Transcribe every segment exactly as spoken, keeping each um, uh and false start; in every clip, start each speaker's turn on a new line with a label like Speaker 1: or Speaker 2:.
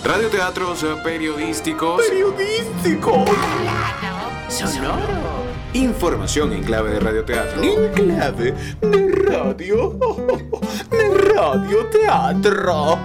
Speaker 1: Radioteatros periodísticos.
Speaker 2: ¡Periodístico!
Speaker 3: Sonoro.
Speaker 1: Información en clave de radioteatro.
Speaker 2: En clave de radio. De radioteatro.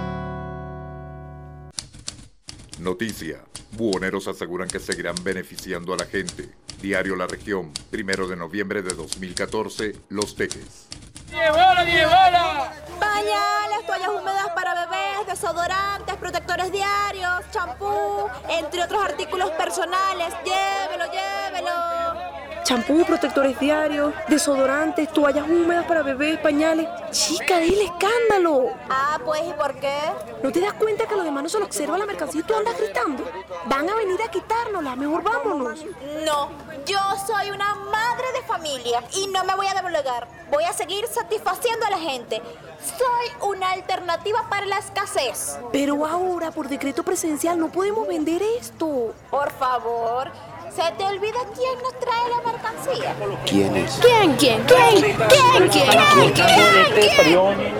Speaker 4: Noticia. Buhoneros aseguran que seguirán beneficiando a la gente. Diario La Región, primero de noviembre de dos mil catorce, Los Teques.
Speaker 5: ¡Llévala, llévala!
Speaker 6: Pañales, toallas húmedas para bebés, desodorantes, protectores diarios, champú, entre otros artículos personales. Llévelo, llévelo.
Speaker 7: Champú, protectores diarios, desodorantes, toallas húmedas para bebés, pañales. Chica, dile escándalo.
Speaker 6: Ah, pues, ¿y por qué?
Speaker 7: ¿No te das cuenta que los demás no se lo observa la mercancía y tú andas gritando? Van a venir a quitárnosla, mejor vámonos.
Speaker 6: No, yo soy una madre de familia y no me voy a doblegar. Voy a seguir satisfaciendo a la gente. Soy una alternativa para la escasez.
Speaker 7: Pero ahora, por decreto presidencial, no podemos vender esto.
Speaker 6: Por favor, ¿se te olvida quién nos trae la mercancía?
Speaker 2: ¿Quién es?
Speaker 7: ¿Quién, quién, quién, quién, quién, quién, quién?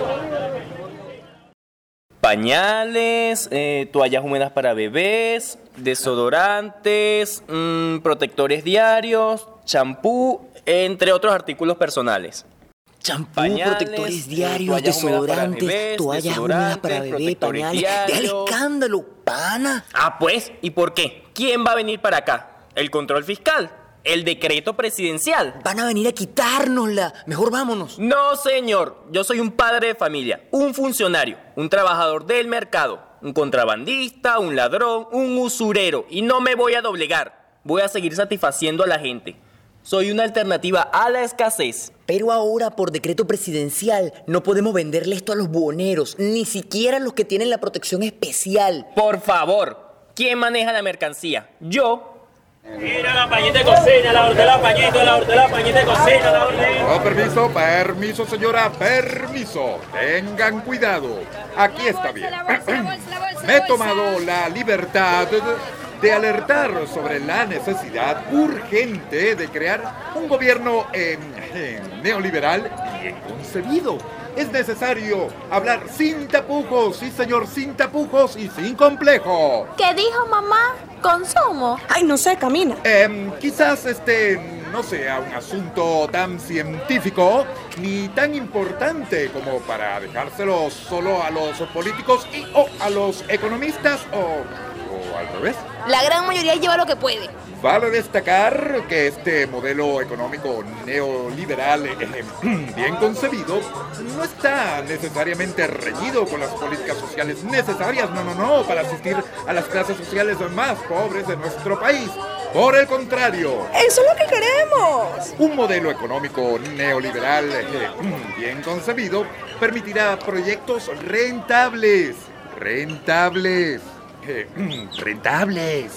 Speaker 3: Pañales, eh, toallas húmedas para bebés, desodorantes, mmm, protectores diarios, champú, entre otros artículos personales.
Speaker 8: Champú,
Speaker 3: Pañales,
Speaker 8: protectores diarios,
Speaker 3: toallas húmedas para
Speaker 8: desodorantes,
Speaker 3: bebés,
Speaker 8: toallas húmedas para
Speaker 3: desodorantes,
Speaker 8: bebé,
Speaker 3: protectores
Speaker 8: pañales. ¡Deja el
Speaker 3: diarios!
Speaker 8: escándalo, pana!
Speaker 3: Ah, pues, ¿y por qué? ¿Quién va a venir para acá? ¿El control fiscal? ¿El decreto presidencial?
Speaker 8: Van a venir a quitárnosla. Mejor vámonos.
Speaker 3: No, señor. Yo soy un padre de familia, un funcionario, un trabajador del mercado, un contrabandista, un ladrón, un usurero. Y no me voy a doblegar. Voy a seguir satisfaciendo a la gente. Soy una alternativa a la escasez.
Speaker 8: Pero ahora, por decreto presidencial, no podemos venderle esto a los buhoneros, ni siquiera a los que tienen la protección especial.
Speaker 3: Por favor, ¿quién maneja la mercancía? Yo.
Speaker 5: Mira la pañita de cocina, la hortela pañito, la hortela pañita de cocina, la hortela.
Speaker 4: Oh, permiso, permiso, señora, permiso. Tengan cuidado. Aquí está bien. Me he tomado la libertad de alertar sobre la necesidad urgente de crear un gobierno eh, eh, neoliberal bien concebido. Es necesario hablar sin tapujos, sí señor, sin tapujos y sin complejo.
Speaker 6: ¿Qué dijo mamá? ¿Consumo?
Speaker 7: Ay, no sé, camina.
Speaker 4: Eh, quizás este no sea un asunto tan científico ni tan importante como para dejárselo solo a los políticos y o a los economistas o, o al revés.
Speaker 6: La gran mayoría lleva lo que puede.
Speaker 4: Vale destacar que este modelo económico neoliberal eh, bien concebido no está necesariamente reñido con las políticas sociales necesarias, no, no, no, para asistir a las clases sociales más pobres de nuestro país. Por el contrario,
Speaker 7: ¡eso es lo que queremos!
Speaker 4: un modelo económico neoliberal eh, bien concebido permitirá proyectos rentables, rentables, eh, rentables.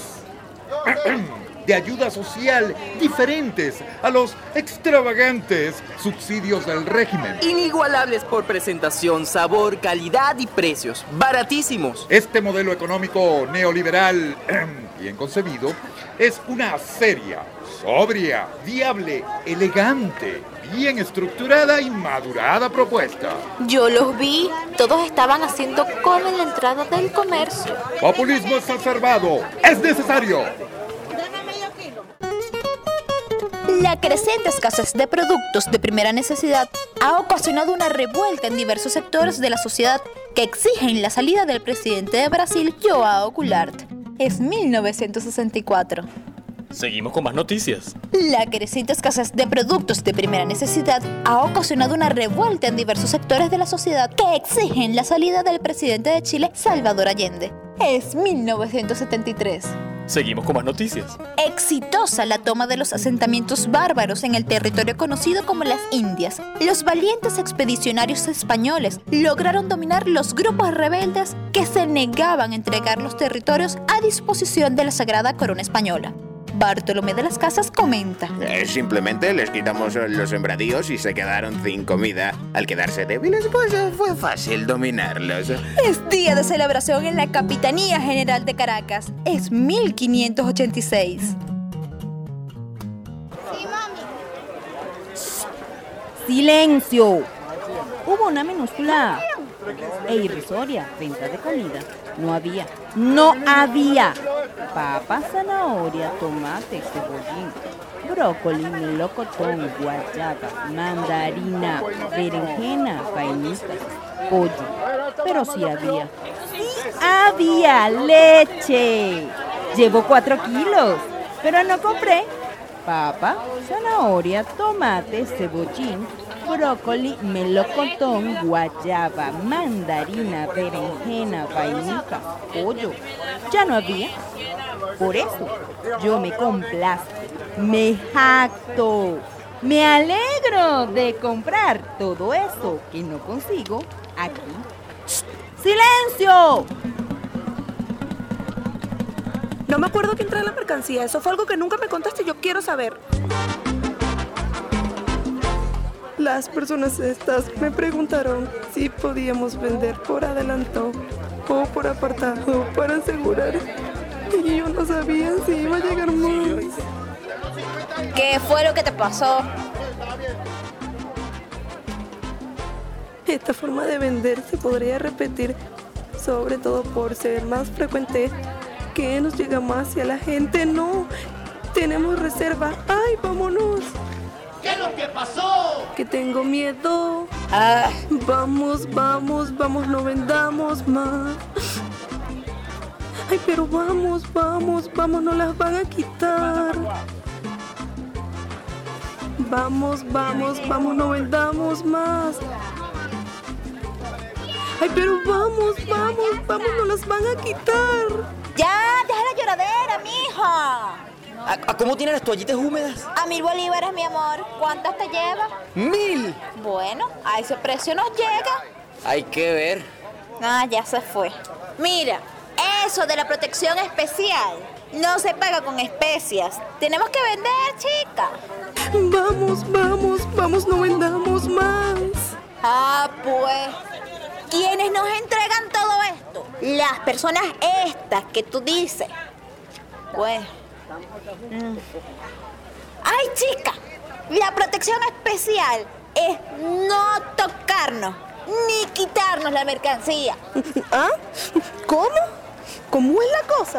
Speaker 4: de ayuda social diferentes a los extravagantes subsidios del régimen.
Speaker 3: Inigualables por presentación, sabor, calidad y precios. Baratísimos.
Speaker 4: Este modelo económico neoliberal, bien concebido, es una seria, sobria, viable, elegante, bien estructurada y madurada propuesta.
Speaker 6: Yo los vi, todos estaban haciendo cola en la entrada del comercio.
Speaker 4: Populismo exacerbado, es necesario.
Speaker 6: La creciente escasez de productos de primera necesidad ha ocasionado una revuelta en diversos sectores de la sociedad que exigen la salida del presidente de Brasil, João Goulart. Es mil novecientos sesenta y cuatro.
Speaker 9: Seguimos con más noticias.
Speaker 6: La creciente escasez de productos de primera necesidad ha ocasionado una revuelta en diversos sectores de la sociedad que exigen la salida del presidente de Chile, Salvador Allende. Es mil novecientos setenta y tres.
Speaker 9: Seguimos con más noticias.
Speaker 6: Exitosa la toma de los asentamientos bárbaros en el territorio conocido como las Indias. Los valientes expedicionarios españoles lograron dominar los grupos rebeldes que se negaban a entregar los territorios a disposición de la Sagrada Corona Española. Bartolomé de las Casas comenta:
Speaker 10: eh, Simplemente les quitamos los sembradíos y se quedaron sin comida. Al quedarse débiles, pues fue fácil dominarlos.
Speaker 6: Es día de celebración en la Capitanía General de Caracas. Es mil quinientos ochenta y seis.
Speaker 11: Sí, mami.
Speaker 12: ¡Silencio! Hubo una minúscula e irrisoria venta de comida
Speaker 11: No había. No había. Papa, zanahoria, tomate, cebollín, brócoli, melocotón, guayaba, mandarina, berenjena, vainitas, pollo. Pero sí había. ¡Sí había leche! Llevo cuatro kilos, pero no compré. Papa, zanahoria, tomate, cebollín, brócoli, melocotón, guayaba, mandarina, berenjena, vainita, pollo. Ya no había. Por eso yo me complazco, me jacto, me alegro de comprar todo eso que no consigo aquí. ¡Silencio!
Speaker 7: No me acuerdo quién trae la mercancía. Eso fue algo que nunca me contaste y yo quiero saber. Las personas estas me preguntaron si podíamos vender por adelantado o por apartado para asegurar. Y yo no sabía si iba a llegar más.
Speaker 6: ¿Qué fue lo que te pasó?
Speaker 7: Esta forma de vender se podría repetir, sobre todo por ser más frecuente, que nos llega más y a la gente no. Tenemos reserva. ¡Ay, vámonos!
Speaker 12: ¿Qué es lo que pasó?
Speaker 7: Que tengo miedo.
Speaker 6: Ah.
Speaker 7: Vamos, vamos, vamos, no vendamos más. Ay, pero vamos, vamos, vamos, no las van a quitar. Vamos, vamos, vamos, no vendamos más. Ay, pero vamos, vamos, vamos, no las van a quitar.
Speaker 6: Ya, deja la lloradera, mija.
Speaker 8: ¿A, a cómo tienen las toallitas húmedas?
Speaker 6: A mil bolívares, mi amor. ¿Cuántas te lleva?
Speaker 8: ¡Mil!
Speaker 6: Bueno, a ese precio nos llega.
Speaker 8: Hay que ver.
Speaker 6: Ah, ya se fue. Mira, eso de la protección especial no se paga con especias. Tenemos que vender, chica.
Speaker 7: Vamos, vamos, vamos, no vendamos más.
Speaker 6: Ah, pues, ¿quiénes nos entregan todo esto? Las personas estas que tú dices. Pues, mm. Ay, chica, la protección especial es no tocarnos ni quitarnos la mercancía.
Speaker 7: ¿Ah? ¿Cómo? ¿Cómo es la cosa?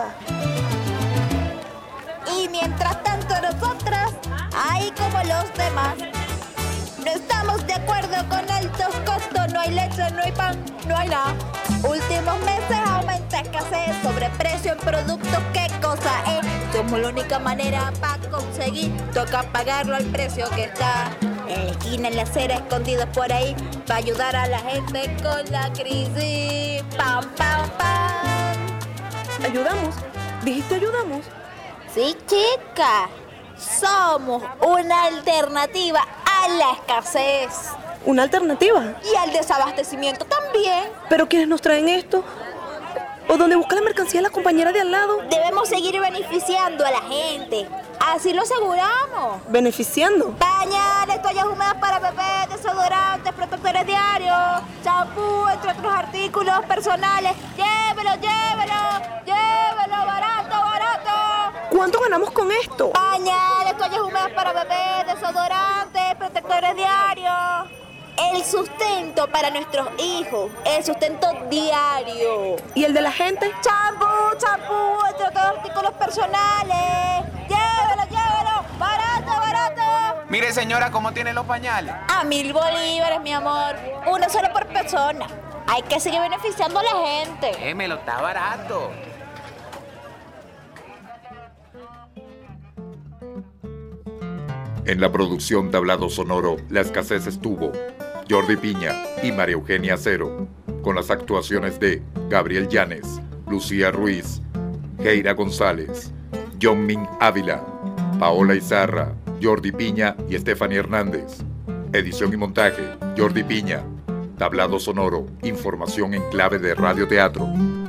Speaker 6: Y mientras tanto nosotras, ahí como los demás, no estamos de acuerdo con altos costos, no hay leche, no hay pan, no hay nada. Últimos meses aumenta escasez, sobreprecio en productos, ¿qué cosa es? Somos la única manera para conseguir, toca pagarlo al precio que está. En la esquina, en la acera, escondidos por ahí, para ayudar a la gente con la crisis. ¡Pam, pam, pam!
Speaker 7: ¿Ayudamos? ¿Dijiste ayudamos?
Speaker 6: Sí, chica. Somos una alternativa a la escasez.
Speaker 7: ¿Una alternativa?
Speaker 6: Y al desabastecimiento también.
Speaker 7: ¿Pero quiénes nos traen esto? ¿O dónde busca la mercancía la compañera de al lado?
Speaker 6: Debemos seguir beneficiando a la gente. Así lo aseguramos.
Speaker 7: ¿Beneficiando?
Speaker 6: Pañales, toallas húmedas para bebés, desodorantes, protectores diarios, champú, entre otros artículos personales. Llévelo, llévelo, llévelo, barato, barato.
Speaker 7: ¿Cuánto ganamos con esto?
Speaker 6: Pañales, toallas húmedas para bebés, desodorantes, protectores diarios. El sustento para nuestros hijos, el sustento diario.
Speaker 7: ¿Y el de la gente?
Speaker 6: Champú, champú, entre otros artículos personales. Llévelo, llévelo, barato, barato.
Speaker 10: Mire, señora, ¿cómo tiene los pañales?
Speaker 6: A mil bolívares, mi amor. Uno solo por persona. Hay que seguir beneficiando a la gente.
Speaker 10: Démelo, está barato.
Speaker 4: En la producción Tablado Sonoro, la escasez estuvo Jordi Piña y María Eugenia Cero, con las actuaciones de Gabriel Llanes, Lucía Ruiz, Geira González, John Min Ávila, Paola Izarra, Jordi Piña y Stephanie Hernández. Edición y montaje, Jordi Piña. Tablado Sonoro, información en clave de radioteatro.